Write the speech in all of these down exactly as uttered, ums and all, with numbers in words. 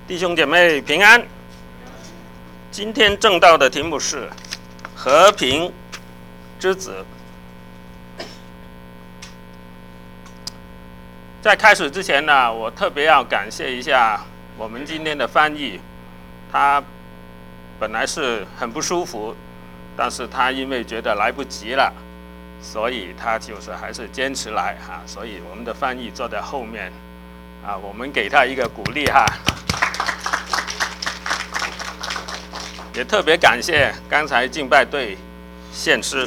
弟兄姐妹平安。今天正道的题目是和平之子。在开始之前呢，我特别要感谢一下我们今天的翻译，他本来是很不舒服，但是他因为觉得来不及了，所以他就是还是坚持来哈，所以我们的翻译坐在后面啊，我们给他一个鼓励哈。也特别感谢刚才敬拜队献诗。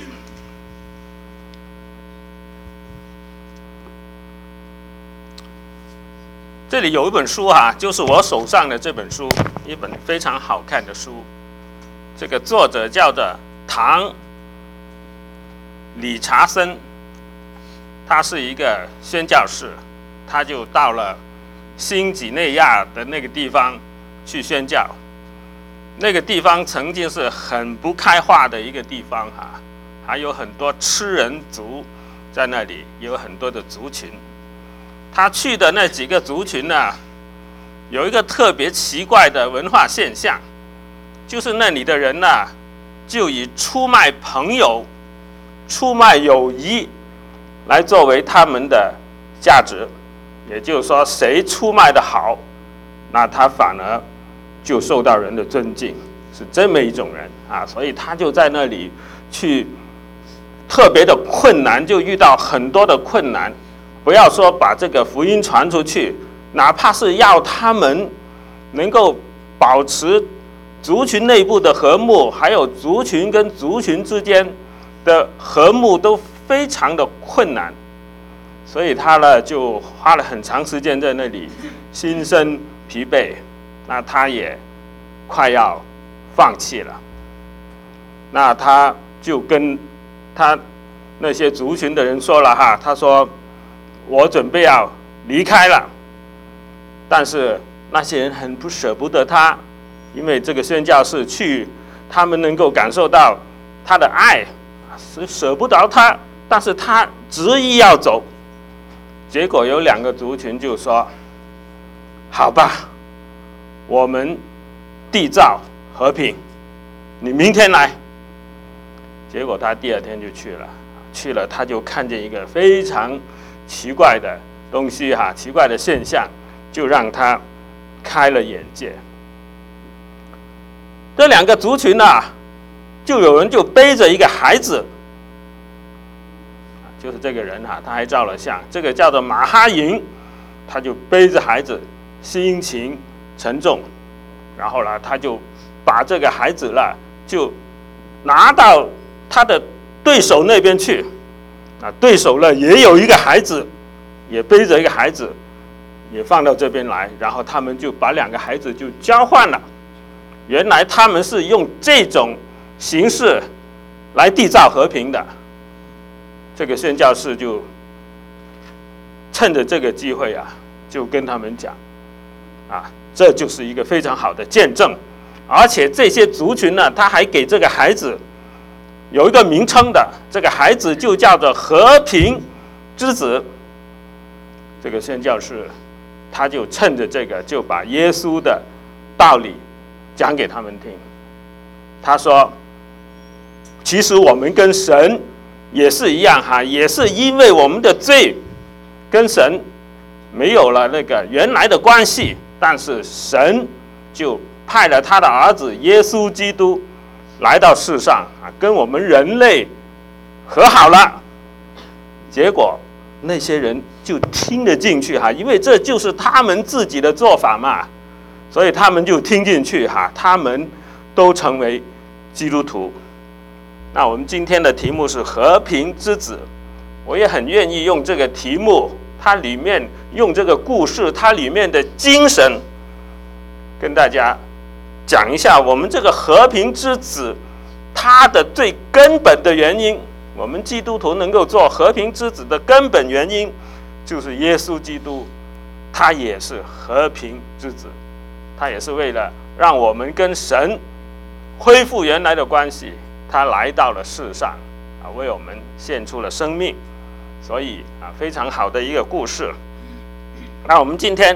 这里有一本书哈，就是我手上的这本书，一本非常好看的书。这个作者叫做唐理查森，他是一个宣教士，他就到了新几内亚的那个地方去宣教。那个地方曾经是很不开化的一个地方哈，还有很多吃人族在那里，有很多的族群。他去的那几个族群呢，有一个特别奇怪的文化现象，就是那里的人呢，就以出卖朋友、出卖友谊来作为他们的价值。也就是说，谁出卖的好，那他反而就受到人的尊敬，是这么一种人啊。所以他就在那里去特别的困难，就遇到很多的困难。不要说把这个福音传出去，哪怕是要他们能够保持族群内部的和睦，还有族群跟族群之间的和睦都非常的困难。所以他呢就花了很长时间在那里，心生疲惫，那他也快要放弃了。那他就跟他那些族群的人说了哈，他说我准备要离开了，但是那些人很不舍不得他，因为这个宣教士去，他们能够感受到他的爱，是舍不得他，但是他执意要走。结果有两个族群就说：“好吧，我们缔造和平，你明天来。”结果他第二天就去了，去了他就看见一个非常奇怪的东西哈，奇怪的现象，就让他开了眼界。这两个族群啊，就有人就背着一个孩子，就是这个人哈，他还照了相，这个叫做马哈营，他就背着孩子，心情沉重，然后呢，他就把这个孩子了，就拿到他的对手那边去。啊，对手呢也有一个孩子，也背着一个孩子，也放到这边来，然后他们就把两个孩子就交换了。原来他们是用这种形式来缔造和平的。这个宣教士就趁着这个机会啊，就跟他们讲，啊，这就是一个非常好的见证，而且这些族群呢，他还给这个孩子有一个名称的，这个孩子就叫做和平之子。这个宣教士他就趁着这个，就把耶稣的道理讲给他们听。他说，其实我们跟神也是一样哈，也是因为我们的罪跟神没有了那个原来的关系，但是神就派了他的儿子耶稣基督来到世上啊，跟我们人类和好了。结果那些人就听得进去哈，因为这就是他们自己的做法嘛，所以他们就听进去哈，他们都成为基督徒。那我们今天的题目是和平之子，我也很愿意用这个题目，它里面用这个故事，它里面的精神，跟大家讲一下我们这个和平之子，它的最根本的原因。我们基督徒能够做和平之子的根本原因，就是耶稣基督，他也是和平之子，他也是为了让我们跟神恢复原来的关系，他来到了世上啊，为我们献出了生命。所以啊，非常好的一个故事。那我们今天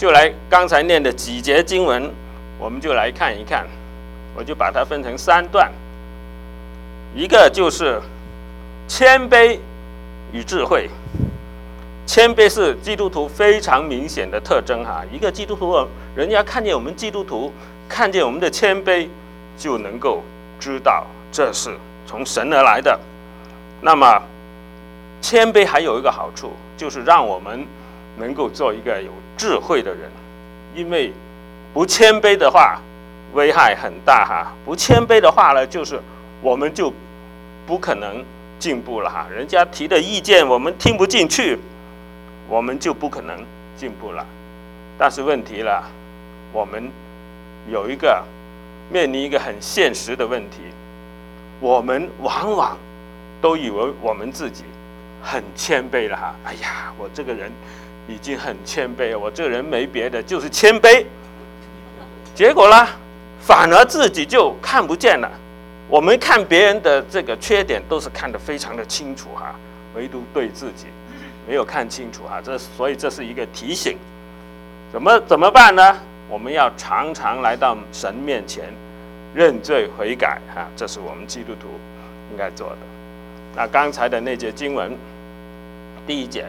就来刚才念的几节经文，我们就来看一看。我就把它分成三段，一个就是谦卑与智慧。谦卑是基督徒非常明显的特征哈。一个基督徒，人家看见我们基督徒，看见我们的谦卑，就能够知道这是从神而来的。那么，谦卑还有一个好处，就是让我们能够做一个有智慧的人。因为不谦卑的话，危害很大哈。不谦卑的话呢，就是我们就不可能进步了哈。人家提的意见我们听不进去，我们就不可能进步了。但是问题了，我们有一个面临一个很现实的问题，我们往往都以为我们自己很谦卑了哈。哎呀，我这个人已经很谦卑了，我这个人没别的，就是谦卑。结果呢，反而自己就看不见了。我们看别人的这个缺点都是看得非常的清楚哈，唯独对自己没有看清楚哈。这所以这是一个提醒。怎么怎么办呢？我们要常常来到神面前认罪悔改哈，这是我们基督徒应该做的。那刚才的那节经文，第一节，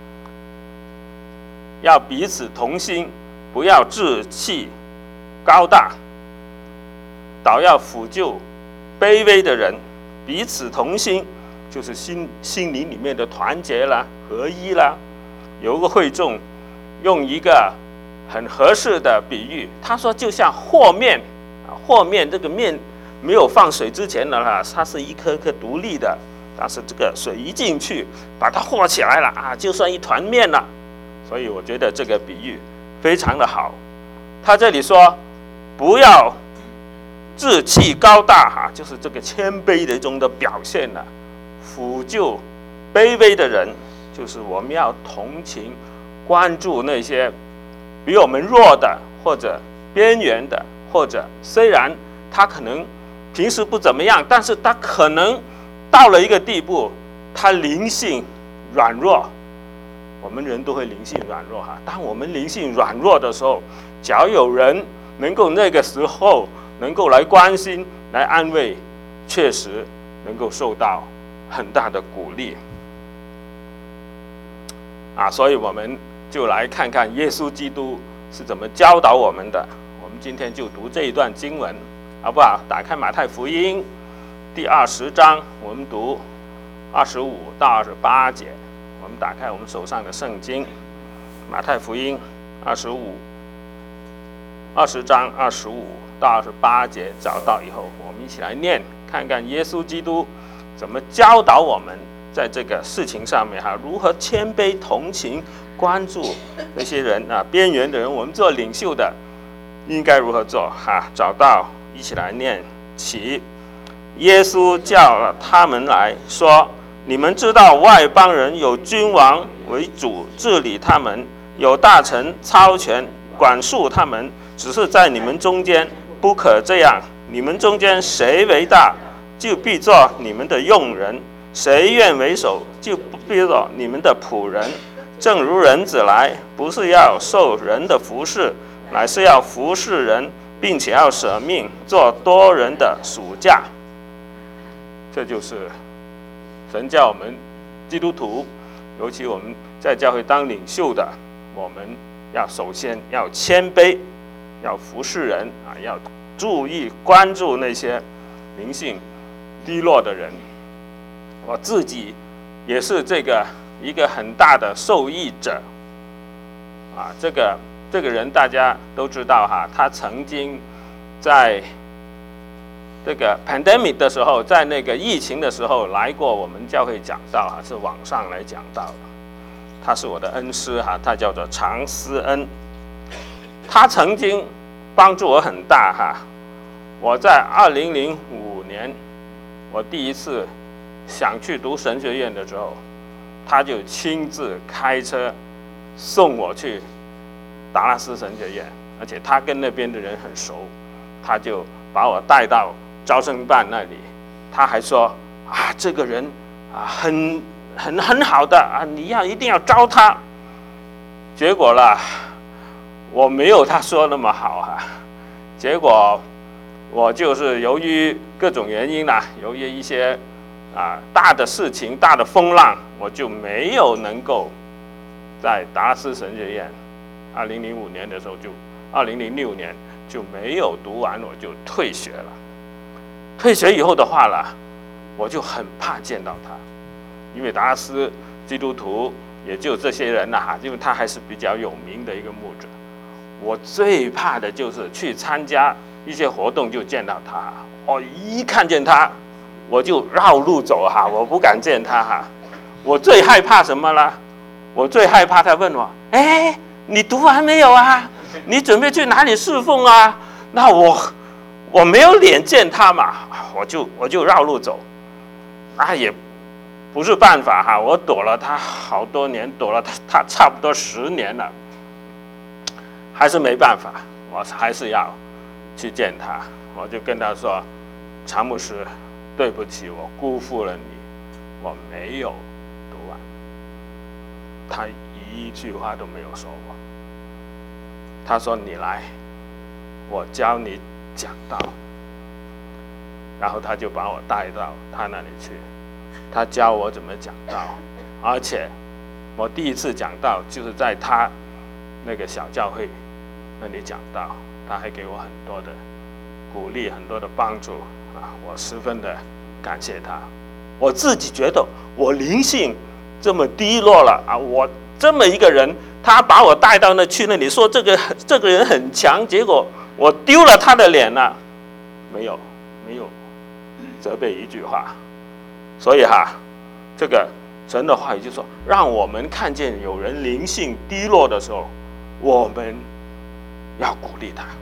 要彼此同心，不要志气高大，倒要抚救卑微的人。彼此同心，就是心心灵里面的团结啦、合一啦。有一个会众用一个很合适的比喻，他说就像和面啊，和面这个面没有放水之前呢，它是一颗颗独立的，但是这个水一进去，把它和起来了啊，就算一团面了。所以我觉得这个比喻非常的好。他这里说，不要志气高大哈，就是这个谦卑的一种的表现了。抚救卑微的人，就是我们要同情、关注那些比我们弱的，或者边缘的，或者虽然他可能平时不怎么样，但是他可能到了一个地步，他灵性软弱。我们人都会灵性软弱哈。当我们灵性软弱的时候，只要有人能够那个时候能够来关心、来安慰，确实能够受到很大的鼓励啊。所以我们就来看看耶稣基督是怎么教导我们的。我们今天就读这一段经文，好不好？打开马太福音第二十章，我们读二十五到二十八节。我们打开我们手上的圣经，马太福音二十五、二十章二十五到二十八节，找到以后，我们一起来念，看看耶稣基督怎么教导我们在这个事情上面哈，如何谦卑、同情、关注那些人啊，边缘的人，我们做领袖的应该如何做哈？找到，一起来念起。耶稣叫了他们来说，你们知道外邦人有君王为主治理他们，有大臣操权管束他们，只是在你们中间不可这样。你们中间谁为大，就必做你们的用人；谁愿为首，就必做你们的仆人。正如人子来，不是要受人的服侍，乃是要服侍人，并且要舍命做多人的属价。这就是神叫我们基督徒，尤其我们在教会当领袖的，我们要首先要谦卑，要服侍人啊，要注意关注那些灵性低落的人。我自己也是这个一个很大的受益者啊。这个这个人大家都知道哈，他曾经在这个 pandemic 的时候，在那个疫情的时候来过我们教会讲道哈，是网上来讲道的。他是我的恩师哈，他叫做常思恩。他曾经帮助我很大哈。我在二零零五年，我第一次想去读神学院的时候，他就亲自开车送我去达拉斯神学院，而且他跟那边的人很熟，他就把我带到招生办那里。他还说啊，这个人啊，很很很好的啊，你要一定要招他。结果啦， 我没有他说那么好哈、啊。结果我就是由于各种原因啦，由于一些啊大的事情、大的风浪，我就没有能够在达拉斯神学院。二零零五年的时候就，二零零六年就没有读完，我就退学了。退学以后的话啦，我就很怕见到他，因为达拉斯基督徒也就这些人啦，因为他还是比较有名的一个牧者。我最怕的就是去参加一些活动就见到他，我一看见他，我就绕路走哈，我不敢见他哈。我最害怕什么呢？我最害怕他问我，哎，你读完没有啊？你准备去哪里侍奉啊？那我我没有脸见他嘛，我就我就绕路走，啊也不是办法哈，我躲了他好多年，躲了他他差不多十年了。还是没办法，我还是要去见他。我就跟他说：“常牧师，对不起，我辜负了你，我没有读完。”他一句话都没有说过。他说：“你来，我教你讲道。”然后他就把我带到他那里去，他教我怎么讲道，而且我第一次讲道就是在他那个小教会那里讲道，他还给我很多的鼓励，很多的帮助啊，我十分的感谢他。我自己觉得我灵性这么低落了啊，我这么一个人，他把我带到那去那里说这个这个人很强，结果我丢了他的脸了，没有没有责备一句话。所以哈，这个神的话语就说，让我们看见有人灵性低落的时候，我们要鼓励他。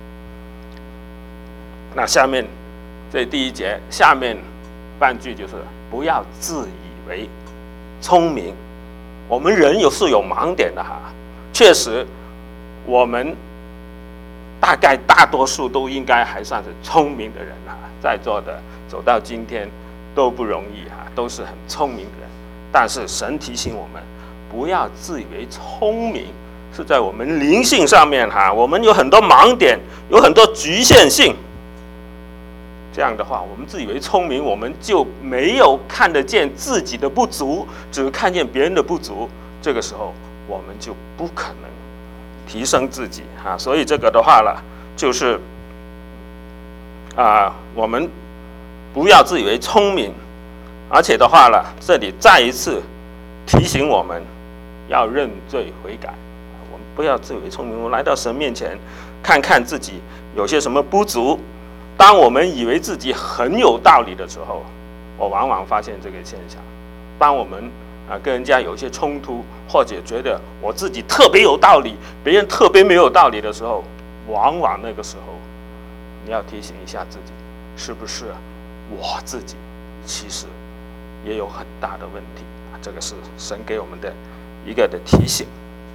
那下面这第一节下面半句就是不要自以为聪明。我们人有是有盲点的哈，确实我们大概大多数都应该还算是聪明的人哈，在座的走到今天都不容易哈，都是很聪明的人。但是神提醒我们不要自以为聪明，是在我们灵性上面哈，我们有很多盲点，有很多局限性。这样的话，我们自以为聪明，我们就没有看得见自己的不足，只看见别人的不足。这个时候，我们就不可能提升自己哈。所以这个的话呢，就是啊、呃，我们不要自以为聪明，而且的话呢，这里再一次提醒我们要认罪悔改。我们不要自以为聪明，我们来到神面前，看看自己有些什么不足。当我们以为自己很有道理的时候，我往往发现这个现象。当我们啊跟人家有一些冲突，或者觉得我自己特别有道理，别人特别没有道理的时候，往往那个时候，你要提醒一下自己，是不是我自己其实也有很大的问题？这个是神给我们的一个的提醒。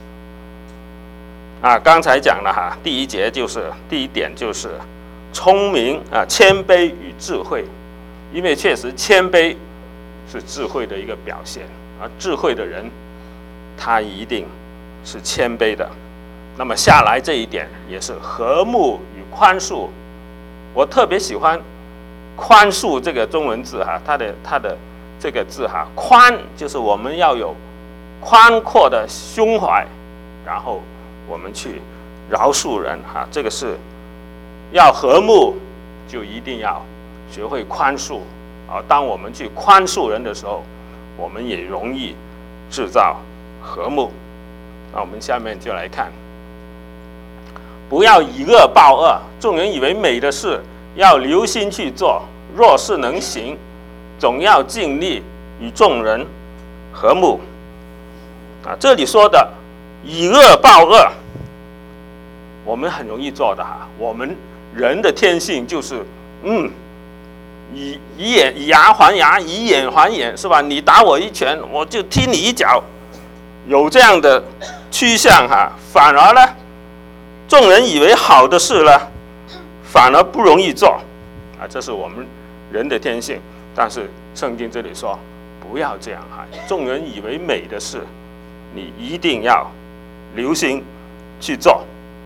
啊，刚才讲了哈，第一节就是第一点就是聪明啊，谦卑与智慧，因为确实谦卑是智慧的一个表现，而智慧的人他一定是谦卑的。那么下来这一点也是和睦与宽恕。我特别喜欢宽恕这个中文字哈，它的它的这个字哈，宽就是我们要有宽阔的胸怀，然后我们去饶恕人哈，这个是要和睦，就一定要学会宽恕啊。当我们去宽恕人的时候，我们也容易制造和睦。那我们下面就来看，不要以恶报恶，众人以为美的事，要留心去做。若是能行，总要尽力与众人和睦。啊，这里说的以恶报恶，我们很容易做的哈。我们人的天性就是，嗯，以以眼以牙还牙，以眼还眼，是吧？你打我一拳，我就踢你一脚，有这样的趋向哈。反而呢，众人以为好的事呢，反而不容易做啊。这是我们人的天性。但是圣经这里说，不要这样哈。众人以为美的事，你一定要留心去做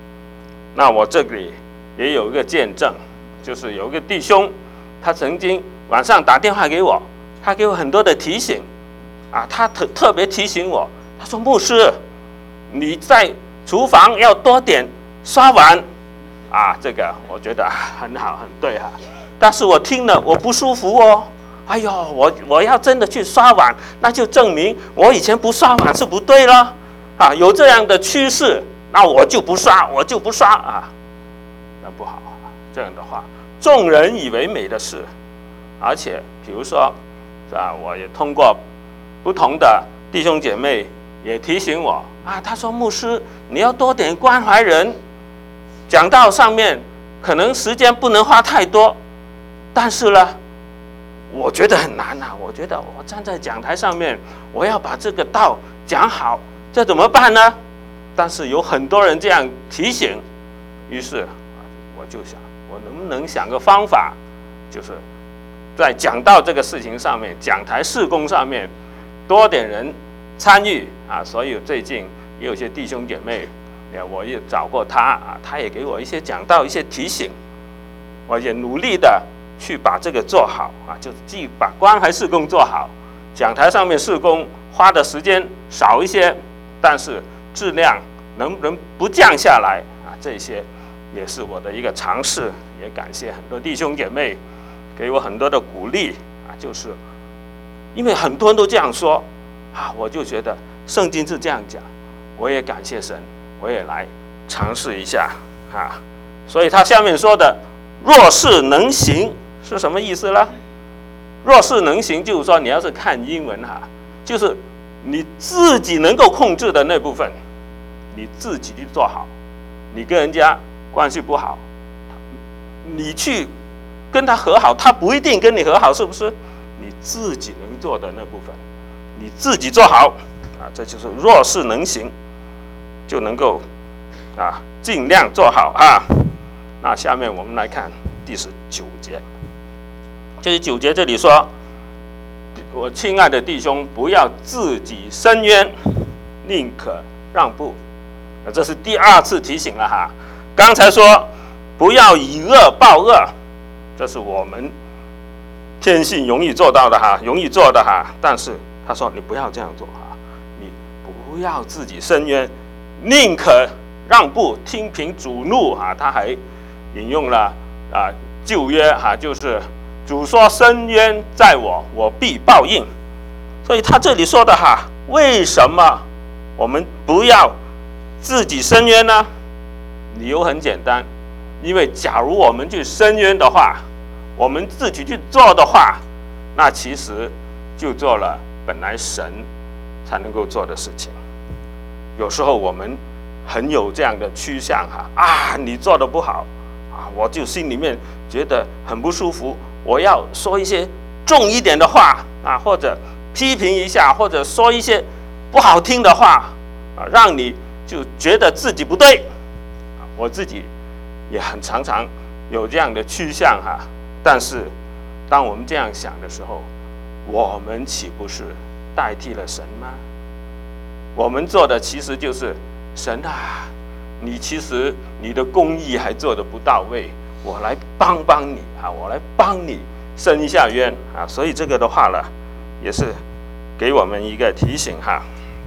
那我这里也有一个见证，就是有一个弟兄，他曾经晚上打电话给我，他给我很多的提醒啊，他特特别提醒我，他说牧师，你在厨房要多点刷碗啊，这个我觉得很好很对哈、啊，但是我听了我不舒服哦。哎呦，我我要真的去刷碗，那就证明我以前不刷碗是不对了啊！有这样的趋势，那我就不刷，我就不刷啊，那不好。这样的话，众人以为美的事，而且比如说啊，我也通过不同的弟兄姐妹也提醒我啊，他说牧师你要多点关怀人，讲道上面可能时间不能花太多，但是呢。我觉得很难啊！我觉得我站在讲台上面，我要把这个道讲好，这怎么办呢？但是有很多人这样提醒，于是我就想，我能不能想个方法，就是在讲道这个事情上面，讲台事工上面多点人参与啊！所以最近也有些弟兄姐妹，我也找过他啊，他也给我一些讲道一些提醒，我也努力的。去把这个做好啊，就既把关怀事工做好，讲台上面事工花的时间少一些，但是质量能不能不降下来啊？这些也是我的一个尝试，也感谢很多弟兄姐妹给我很多的鼓励啊，就是因为很多人都这样说啊，我就觉得圣经是这样讲，我也感谢神，我也来尝试一下啊。所以他下面说的若是能行。是什么意思呢？若是能行，就是说你要是看英文哈，就是你自己能够控制的那部分，你自己去做好。你跟人家关系不好，你去跟他和好，他不一定跟你和好，是不是？你自己能做的那部分，你自己做好啊，这就是若是能行，就能够啊尽量做好啊。那下面我们来看第十九节。这第九节这里说，我亲爱的弟兄，不要自己伸冤，宁可让步。这是第二次提醒了哈。刚才说不要以恶报恶，这是我们天性容易做到的哈，容易做的哈。但是他说你不要这样做哈，你不要自己伸冤，宁可让步，听凭主怒啊。他还引用了啊旧约哈，就是主说伸冤在我，我必报应。所以他这里说的哈，为什么我们不要自己伸冤呢？理由很简单，因为假如我们去伸冤的话，我们自己去做的话，那其实就做了本来神才能够做的事情。有时候我们很有这样的趋向哈，啊，你做的不好啊，我就心里面觉得很不舒服，我要说一些重一点的话啊，或者批评一下，或者说一些不好听的话啊，让你就觉得自己不对。我自己也很常常有这样的趋向哈，但是当我们这样想的时候，我们岂不是代替了神吗？我们做的其实就是神啊，你其实你的公义还做得不到位，我来帮帮你啊，我来帮你伸一下冤啊。所以这个的话呢，也是给我们一个提醒哈。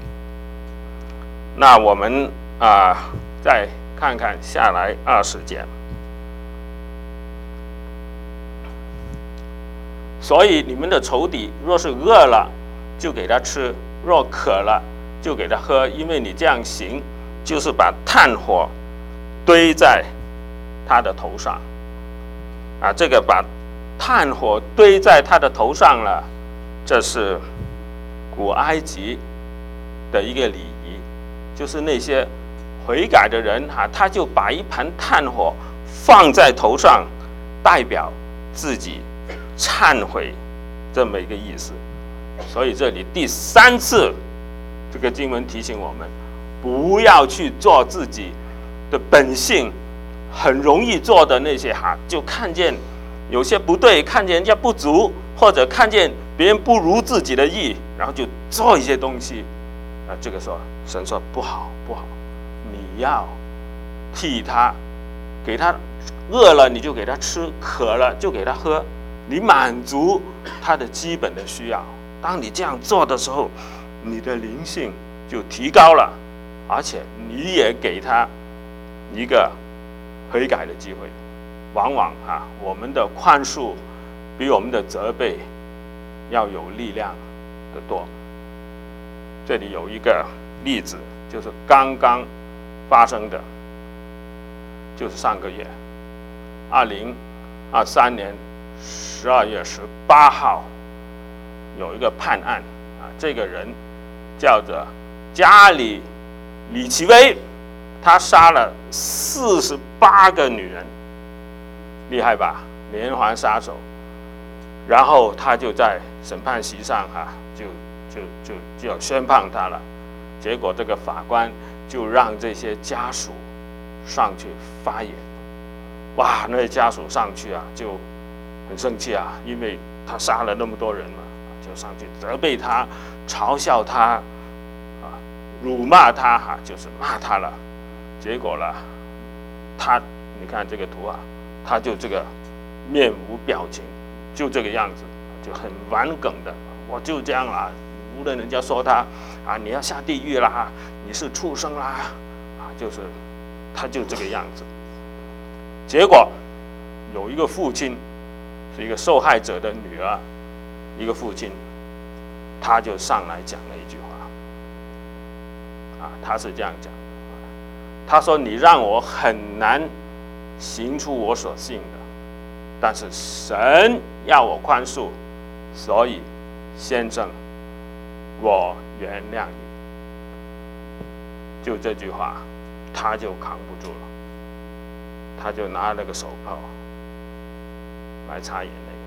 那我们啊，再看看下来二十节。所以你们的仇敌若是饿了，就给他吃；若渴了，就给他喝。因为你这样行，就是把炭火堆在他的头上。啊，这个把炭火堆在他的头上了，这是古埃及的一个礼仪，就是那些悔改的人哈，他就把一盘炭火放在头上，代表自己忏悔这么一个意思。所以这里第三次这个经文提醒我们，不要去做自己的本性很容易做的那些哈，就看见有些不对，看见人家不足，或者看见别人不如自己的意，然后就做一些东西啊。这个时候神说不好不好，你要替他给他饿了你就给他吃，渴了就给他喝，你满足他的基本的需要。当你这样做的时候，你的灵性就提高了，而且你也给他一个悔改的机会。往往啊，我们的宽恕比我们的责备要有力量的多。这里有一个例子，就是刚刚发生的，就是上个月，二零二三年十二月十八号，有一个判案啊，这个人叫做加里李奇微，他杀了四十八个女人，厉害吧？连环杀手。然后他就在审判席上哈、啊，就就就就要宣判他了。结果这个法官就让这些家属上去发言。哇，那些家属上去啊，就很生气啊，因为他杀了那么多人嘛，就上去责备他、嘲笑他、啊，辱骂他哈、啊，就是骂他了。结果呢，他你看这个图啊，他就这个面无表情。就这个样子，就很顽梗的，我就这样啦。无论人家说他啊，你要下地狱啦，你是畜生啦，啊，就是他就这个样子。结果有一个父亲，是一个受害者的女儿，一个父亲，他就上来讲了一句话，啊，他是这样讲的，他说：“你让我很难行出我所信的。”但是神要我宽恕，所以先生，我原谅你。就这句话，他就扛不住了，他就拿了个手铐来擦眼泪。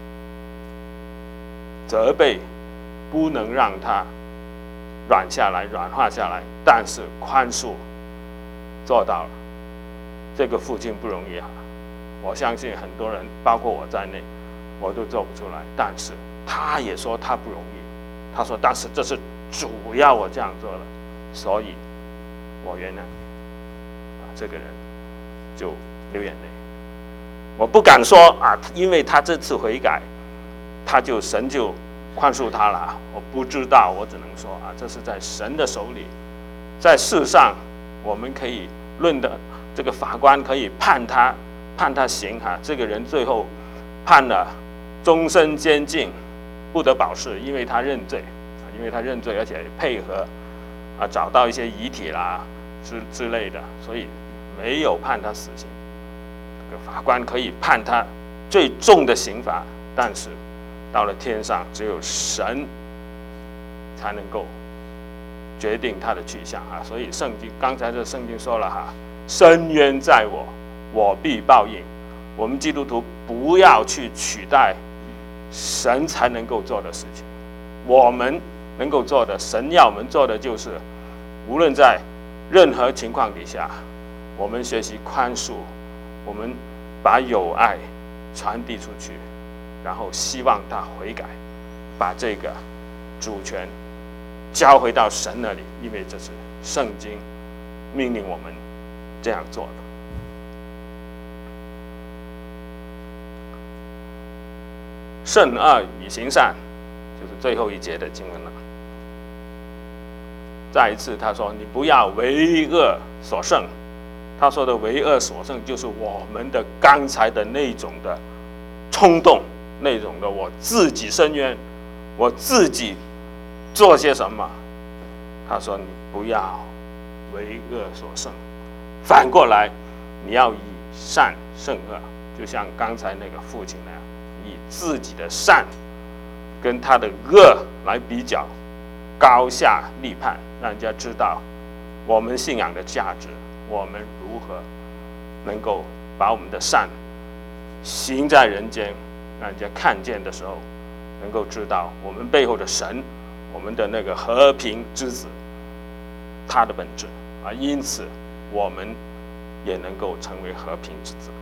责备不能让他软下来、软化下来，但是宽恕做到了。这个父亲不容易啊。我相信很多人，包括我在内，我都做不出来。但是他也说他不容易，他说：“但是这是主要我这样做了，所以我原谅你。”啊，这个人就流眼泪。我不敢说啊，因为他这次悔改，他就神就宽恕他了。我不知道，我只能说啊，这是在神的手里。在世上，我们可以论的这个法官可以判他。判他刑哈，这个人最后判了终身监禁，不得保释，因为他认罪，因为他认罪，而且配合啊找到一些遗体啦之之类的，所以没有判他死刑。这个法官可以判他最重的刑罚，但是到了天上，只有神才能够决定他的去向啊。所以圣经刚才这圣经说了哈，深渊在我，我必报应。我们基督徒不要去取代神才能够做的事情，我们能够做的，神要我们做的就是，无论在任何情况底下，我们学习宽恕，我们把友爱传递出去，然后希望他悔改，把这个主权交回到神那里，因为这是圣经命令我们这样做的。胜恶与行善，就是最后一节的经文了。再一次，他说：“你不要为恶所胜。”他说的“为恶所胜”，就是我们的刚才的那种的冲动，那种的我自己伸冤，我自己做些什么。他说：“你不要为恶所胜，反过来，你要以善胜恶，就像刚才那个父亲那样。”以自己的善跟他的恶来比较，高下立判，让人家知道我们信仰的价值，我们如何能够把我们的善行在人间，让人家看见的时候，能够知道我们背后的神，我们的那个和平之子，他的本质，而因此我们也能够成为和平之子。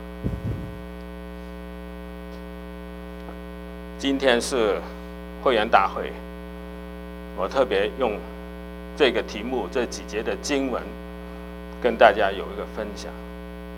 今天是会员大会，我特别用这个题目这几节的经文跟大家有一个分享，就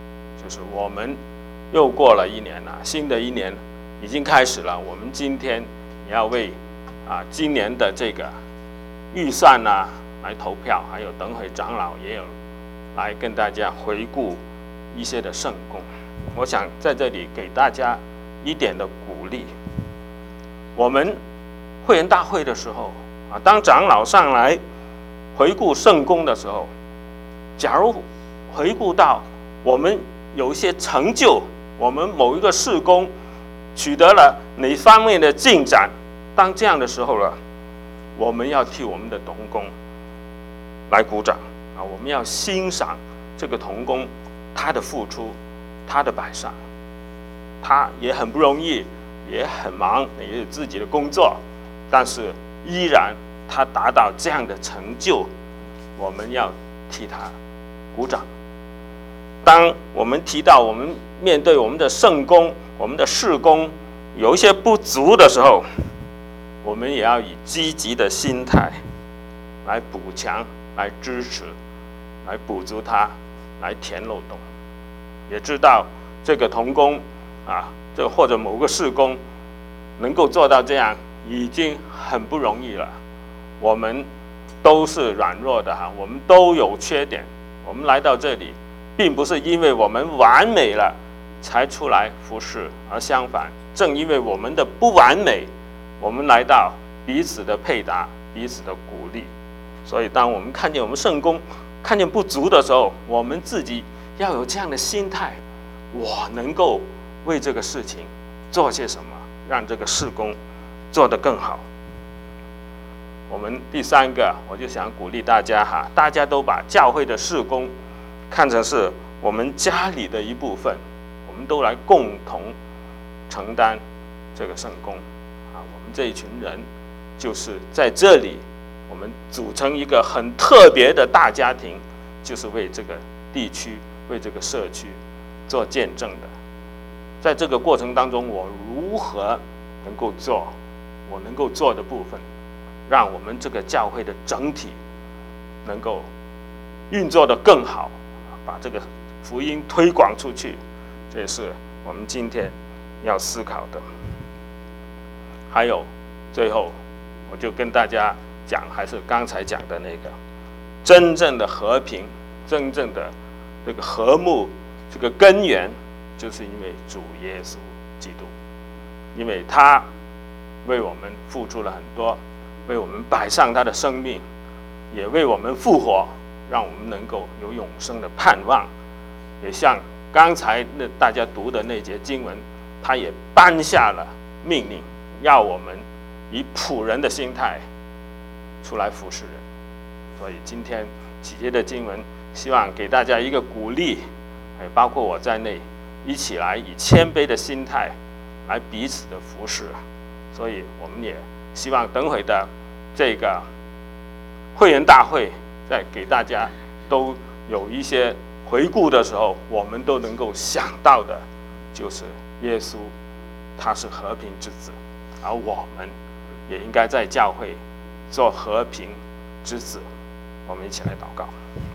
就是我们又过了一年了，新的一年已经开始了。我们今天也要为啊今年的这个预算呢、啊、来投票，还有等会长老也有来跟大家回顾一些的圣功。我想在这里给大家一点的鼓励。我们会员大会的时候啊，当长老上来回顾圣功的时候，假如回顾到我们有一些成就，我们某一个事工取得了哪方面的进展，当这样的时候了，我们要替我们的同工来鼓掌啊！我们要欣赏这个同工他的付出，他的摆上，他也很不容易，也很忙，也有自己的工作，但是依然他达到这样的成就，我们要替他鼓掌。当我们提到我们面对我们的圣工、我们的事工有一些不足的时候，我们也要以积极的心态来补强、来支持、来补足它、来填漏洞。也知道这个同工啊，这或者某个事工能够做到这样，已经很不容易了。我们都是软弱的哈，我们都有缺点。我们来到这里，并不是因为我们完美了才出来服侍，而相反，正因为我们的不完美，我们来到彼此的配搭、彼此的鼓励。所以，当我们看见我们圣工看见不足的时候，我们自己要有这样的心态：我能够为这个事情做些什么，让这个事工做得更好。我们第三个，我就想鼓励大家哈，大家都把教会的事工看成是我们家里的一部分，我们都来共同承担这个圣工啊。我们这一群人就是在这里，我们组成一个很特别的大家庭，就是为这个地区、为这个社区做见证的。在这个过程当中，我如何能够做我能够做的部分，让我们这个教会的整体能够运作得更好，把这个福音推广出去，这也是我们今天要思考的。还有最后，我就跟大家讲，还是刚才讲的那个，真正的和平，真正的这个和睦，这个根源，就是因为主耶稣基督，因为他为我们付出了很多，为我们摆上他的生命，也为我们复活，让我们能够有永生的盼望。也像刚才那大家读的那节经文，他也颁下了命令，要我们以仆人的心态出来服侍人。所以今天几节的经文，希望给大家一个鼓励，包括我在内，一起来以谦卑的心态来彼此的服侍。所以我们也希望等会的这个会员大会，在给大家都有一些回顾的时候，我们都能够想到的，就是耶稣他是和平之子，而我们也应该在教会做和平之子。我们一起来祷告。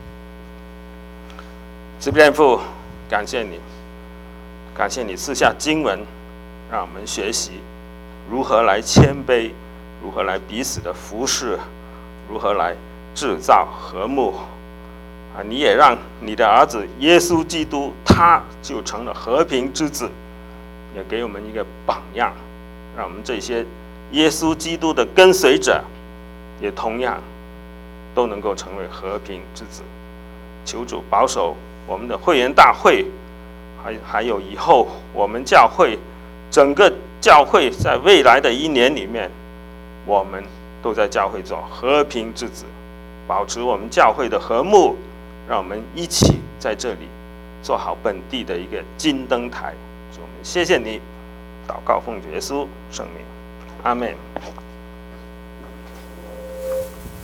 慈悲天父，感谢你，感谢你赐下经文，让我们学习如何来谦卑，如何来彼此的服侍，如何来制造和睦啊！你也让你的儿子耶稣基督，他就成了和平之子，也给我们一个榜样，让我们这些耶稣基督的跟随者，也同样都能够成为和平之子。求主保守我们的会员大会，还还有以后我们教会整个教会在未来的一年里面，我们都在教会做和平之子，保持我们教会的和睦，让我们一起在这里做好本地的一个金灯台。我们谢谢你，祷告奉主耶稣圣名，阿们。